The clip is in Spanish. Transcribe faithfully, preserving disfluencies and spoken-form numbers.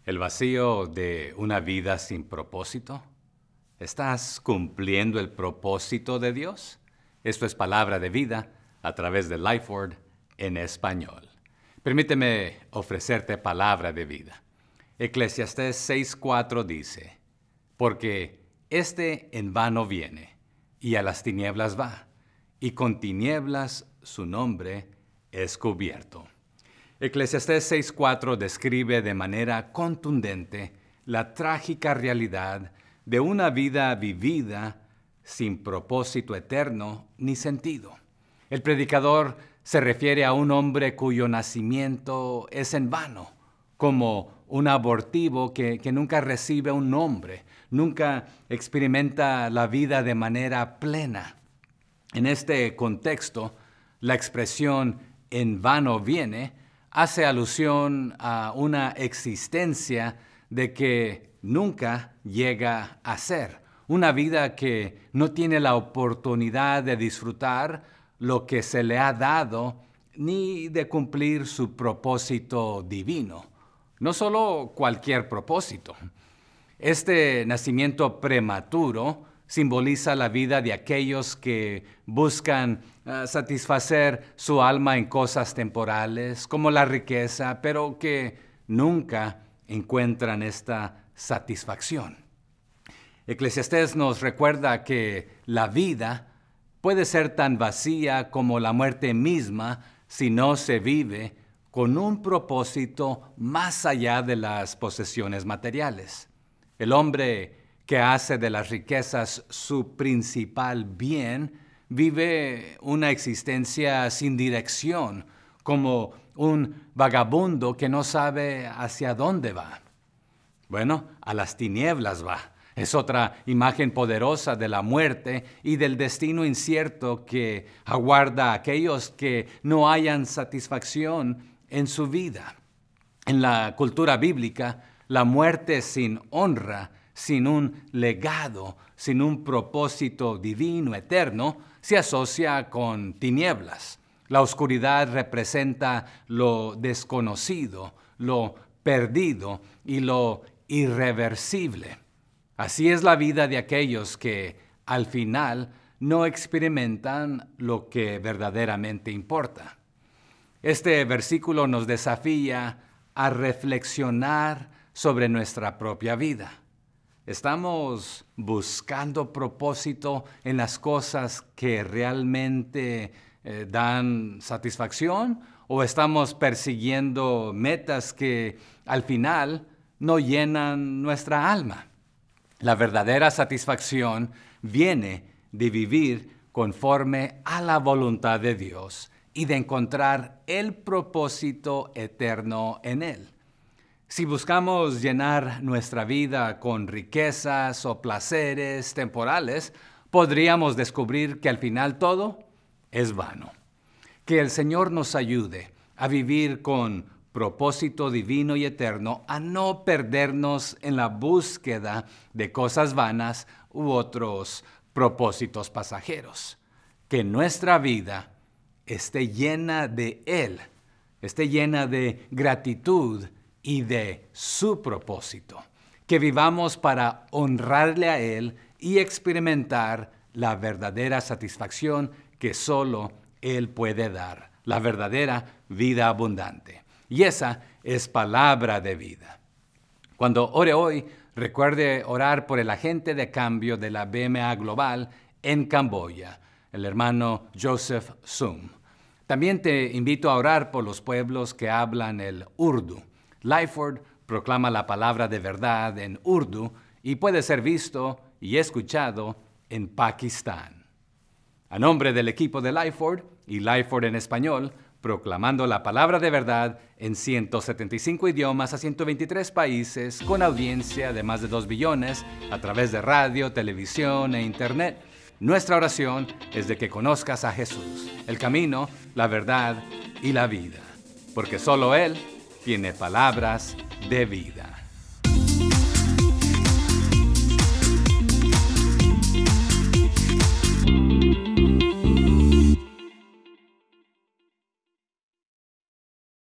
El vacío de una vida sin propósito. ¿Estás cumpliendo el propósito de Dios? Esto es Palabra de Vida a través de Lifeword en español. Permíteme ofrecerte palabra de vida. Eclesiastés seis cuatro dice, porque éste en vano viene, y a las tinieblas va, y con tinieblas su nombre es cubierto. Eclesiastés seis cuatro describe de manera contundente la trágica realidad de una vida vivida sin propósito eterno ni sentido. El predicador se refiere a un hombre cuyo nacimiento es en vano, como un abortivo que, que nunca recibe un nombre, nunca experimenta la vida de manera plena. En este contexto, la expresión en vano viene hace alusión a una existencia de que nunca llega a ser, una vida que no tiene la oportunidad de disfrutar lo que se le ha dado ni de cumplir su propósito divino. No solo cualquier propósito. Este nacimiento prematuro simboliza la vida de aquellos que buscan uh, satisfacer su alma en cosas temporales, como la riqueza, pero que nunca encuentran esta satisfacción. Eclesiastés nos recuerda que la vida puede ser tan vacía como la muerte misma si no se vive con un propósito más allá de las posesiones materiales. El hombre que hace de las riquezas su principal bien, vive una existencia sin dirección, como un vagabundo que no sabe hacia dónde va. Bueno, a las tinieblas va. Es otra imagen poderosa de la muerte y del destino incierto que aguarda a aquellos que no hayan satisfacción en su vida. En la cultura bíblica, la muerte sin honra, sin un legado, sin un propósito divino eterno, se asocia con tinieblas. La oscuridad representa lo desconocido, lo perdido y lo irreversible. Así es la vida de aquellos que, al final, no experimentan lo que verdaderamente importa. Este versículo nos desafía a reflexionar sobre nuestra propia vida. ¿Estamos buscando propósito en las cosas que realmente eh, dan satisfacción? ¿O estamos persiguiendo metas que al final no llenan nuestra alma? La verdadera satisfacción viene de vivir conforme a la voluntad de Dios y de encontrar el propósito eterno en Él. Si buscamos llenar nuestra vida con riquezas o placeres temporales, podríamos descubrir que al final todo es vano. Que el Señor nos ayude a vivir con propósito divino y eterno, a no perdernos en la búsqueda de cosas vanas u otros propósitos pasajeros. Que nuestra vida esté llena de Él, esté llena de gratitud y de su propósito, que vivamos para honrarle a Él y experimentar la verdadera satisfacción que solo Él puede dar, la verdadera vida abundante. Y esa es palabra de vida. Cuando ore hoy, recuerde orar por el agente de cambio de la B M A Global en Camboya, el hermano Joseph Sum. También te invito a orar por los pueblos que hablan el Urdu. Lifeword proclama la palabra de verdad en Urdu y puede ser visto y escuchado en Pakistán. A nombre del equipo de Lifeword y Lifeword en español, proclamando la palabra de verdad en ciento setenta y cinco idiomas a ciento veintitrés países, con audiencia de más de dos billones a través de radio, televisión e internet. Nuestra oración es de que conozcas a Jesús, el camino, la verdad y la vida, porque solo Él tiene palabras de vida.